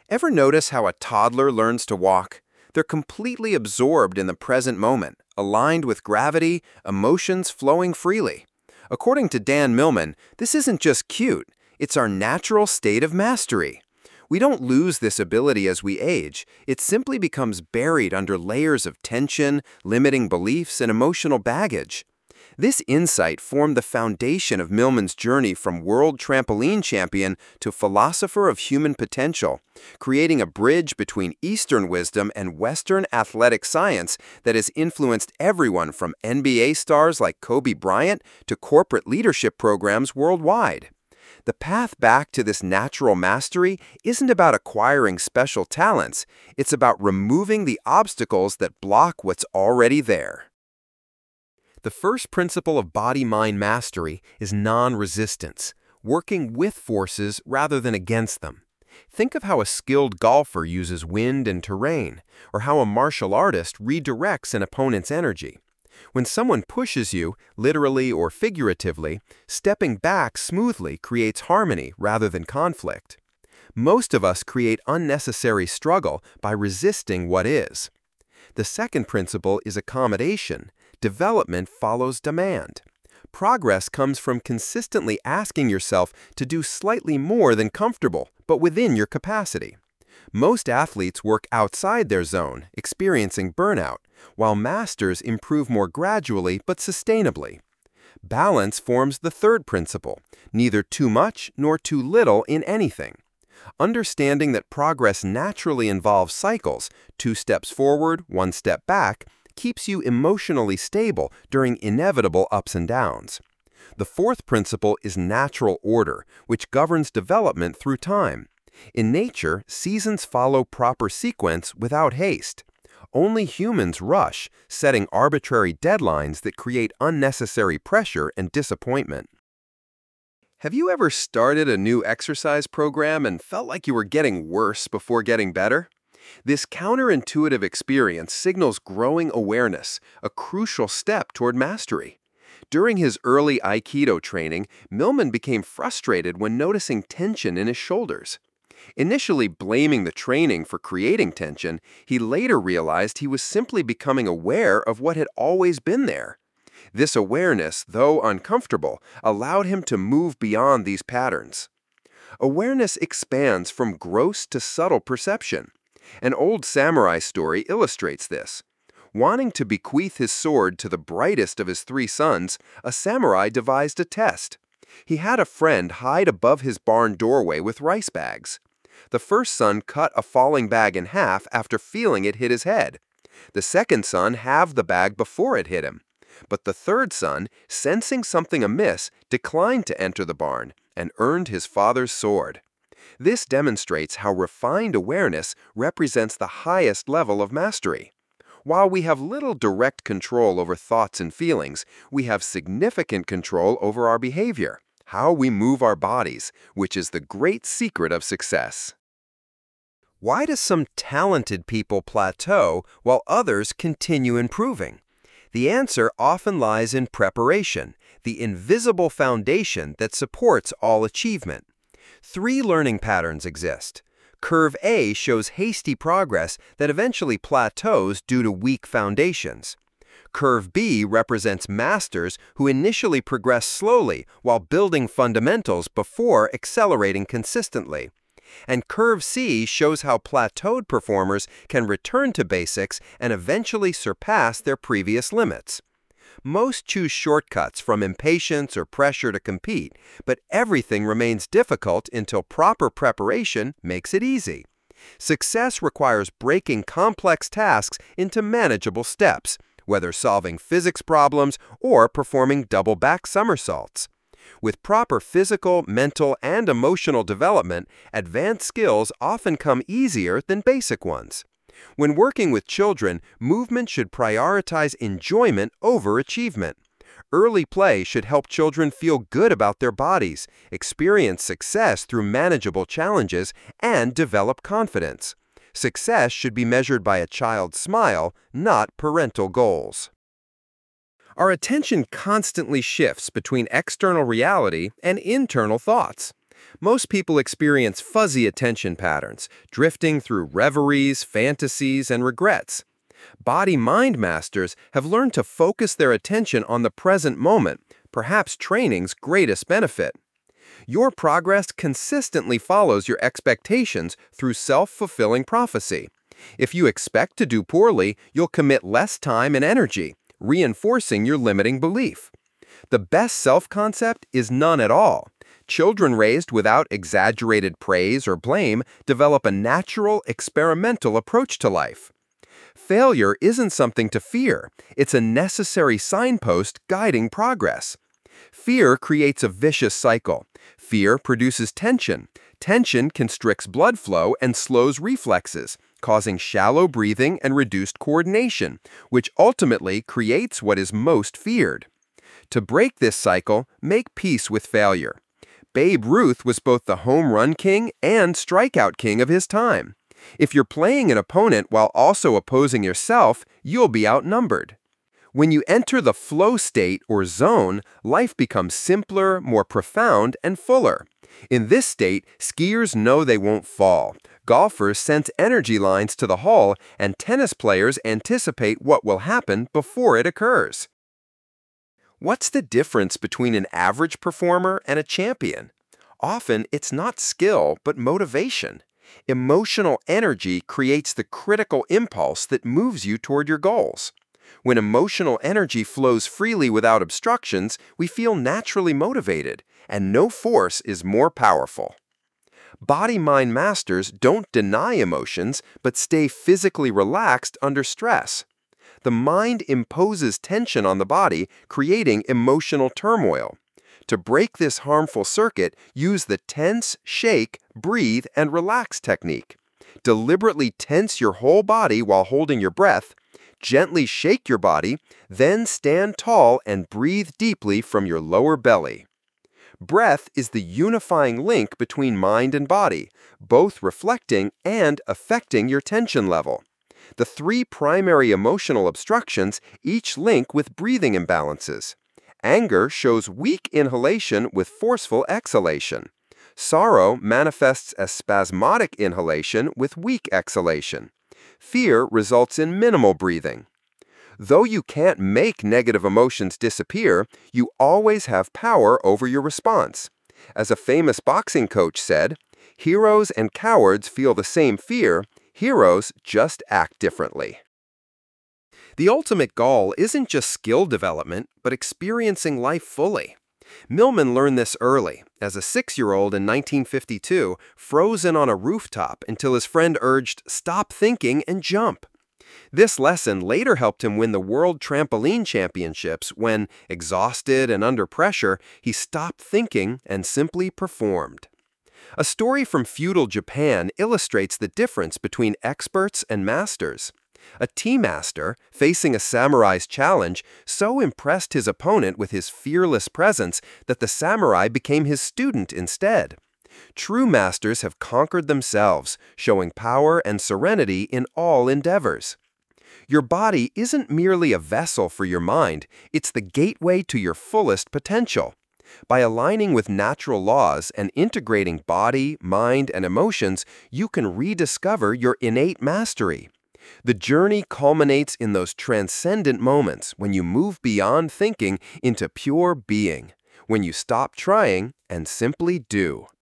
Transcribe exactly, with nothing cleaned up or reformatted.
Ever notice how a toddler learns to walk? They're completely absorbed in the present moment, aligned with gravity, emotions flowing freely. According to Dan Millman, this isn't just cute, it's our natural state of mastery. We don't lose this ability as we age, it simply becomes buried under layers of tension, limiting beliefs, and emotional baggage. This insight formed the foundation of Millman's journey from world trampoline champion to philosopher of human potential, creating a bridge between Eastern wisdom and Western athletic science that has influenced everyone from N B A stars like Kobe Bryant to corporate leadership programs worldwide. The path back to this natural mastery isn't about acquiring special talents, it's about removing the obstacles that block what's already there. The first principle of body-mind mastery is non-resistance, working with forces rather than against them. Think of how a skilled golfer uses wind and terrain, or how a martial artist redirects an opponent's energy. When someone pushes you, literally or figuratively, stepping back smoothly creates harmony rather than conflict. Most of us create unnecessary struggle by resisting what is. The second principle is accommodation. Development follows demand. Progress comes from consistently asking yourself to do slightly more than comfortable, but within your capacity. Most athletes work outside their zone, experiencing burnout, while masters improve more gradually but sustainably. Balance forms the third principle, neither too much nor too little in anything. Understanding that progress naturally involves cycles, two steps forward, one step back, keeps you emotionally stable during inevitable ups and downs. The fourth principle is natural order, which governs development through time. In nature, seasons follow proper sequence without haste. Only humans rush, setting arbitrary deadlines that create unnecessary pressure and disappointment. Have you ever started a new exercise program and felt like you were getting worse before getting better? This counterintuitive experience signals growing awareness, a crucial step toward mastery. During his early Aikido training, Millman became frustrated when noticing tension in his shoulders. Initially blaming the training for creating tension, he later realized he was simply becoming aware of what had always been there. This awareness, though uncomfortable, allowed him to move beyond these patterns. Awareness expands from gross to subtle perception. An old samurai story illustrates this. Wanting to bequeath his sword to the brightest of his three sons, a samurai devised a test. He had a friend hide above his barn doorway with rice bags. The first son cut a falling bag in half after feeling it hit his head. The second son halved the bag before it hit him. But the third son, sensing something amiss, declined to enter the barn and earned his father's sword. This demonstrates how refined awareness represents the highest level of mastery. While we have little direct control over thoughts and feelings, we have significant control over our behavior, how we move our bodies, which is the great secret of success. Why do some talented people plateau while others continue improving? The answer often lies in preparation, the invisible foundation that supports all achievement. Three learning patterns exist. Curve A shows hasty progress that eventually plateaus due to weak foundations. Curve B represents masters who initially progress slowly while building fundamentals before accelerating consistently. And Curve C shows how plateaued performers can return to basics and eventually surpass their previous limits. Most choose shortcuts from impatience or pressure to compete, but everything remains difficult until proper preparation makes it easy. Success requires breaking complex tasks into manageable steps, whether solving physics problems or performing double back somersaults. With proper physical, mental, and emotional development, advanced skills often come easier than basic ones. When working with children, movement should prioritize enjoyment over achievement. Early play should help children feel good about their bodies, experience success through manageable challenges, and develop confidence. Success should be measured by a child's smile, not parental goals. Our attention constantly shifts between external reality and internal thoughts. Most people experience fuzzy attention patterns, drifting through reveries, fantasies, and regrets. Body-mind masters have learned to focus their attention on the present moment, perhaps training's greatest benefit. Your progress consistently follows your expectations through self-fulfilling prophecy. If you expect to do poorly, you'll commit less time and energy, reinforcing your limiting belief. The best self-concept is none at all. Children raised without exaggerated praise or blame develop a natural, experimental approach to life. Failure isn't something to fear. It's a necessary signpost guiding progress. Fear creates a vicious cycle. Fear produces tension. Tension constricts blood flow and slows reflexes, causing shallow breathing and reduced coordination, which ultimately creates what is most feared. To break this cycle, make peace with failure. Babe Ruth was both the home run king and strikeout king of his time. If you're playing an opponent while also opposing yourself, you'll be outnumbered. When you enter the flow state or zone, life becomes simpler, more profound, and fuller. In this state, skiers know they won't fall. Golfers sense energy lines to the hole, and tennis players anticipate what will happen before it occurs. What's the difference between an average performer and a champion? Often, it's not skill, but motivation. Emotional energy creates the critical impulse that moves you toward your goals. When emotional energy flows freely without obstructions, we feel naturally motivated, and no force is more powerful. Body-mind masters don't deny emotions, but stay physically relaxed under stress. The mind imposes tension on the body, creating emotional turmoil. To break this harmful circuit, use the tense, shake, breathe, and relax technique. Deliberately tense your whole body while holding your breath. Gently shake your body, then stand tall and breathe deeply from your lower belly. Breath is the unifying link between mind and body, both reflecting and affecting your tension level. The three primary emotional obstructions each link with breathing imbalances. Anger shows weak inhalation with forceful exhalation. Sorrow manifests as spasmodic inhalation with weak exhalation. Fear results in minimal breathing. Though you can't make negative emotions disappear, you always have power over your response. As a famous boxing coach said, "Heroes and cowards feel the same fear. Heroes just act differently." The ultimate goal isn't just skill development, but experiencing life fully. Millman learned this early, as a six-year-old in nineteen fifty-two, frozen on a rooftop until his friend urged, "Stop thinking and jump." This lesson later helped him win the World Trampoline Championships when, exhausted and under pressure, he stopped thinking and simply performed. A story from feudal Japan illustrates the difference between experts and masters. A tea master, facing a samurai's challenge, so impressed his opponent with his fearless presence that the samurai became his student instead. True masters have conquered themselves, showing power and serenity in all endeavors. Your body isn't merely a vessel for your mind, it's the gateway to your fullest potential. By aligning with natural laws and integrating body, mind, and emotions, you can rediscover your innate mastery. The journey culminates in those transcendent moments when you move beyond thinking into pure being, when you stop trying and simply do.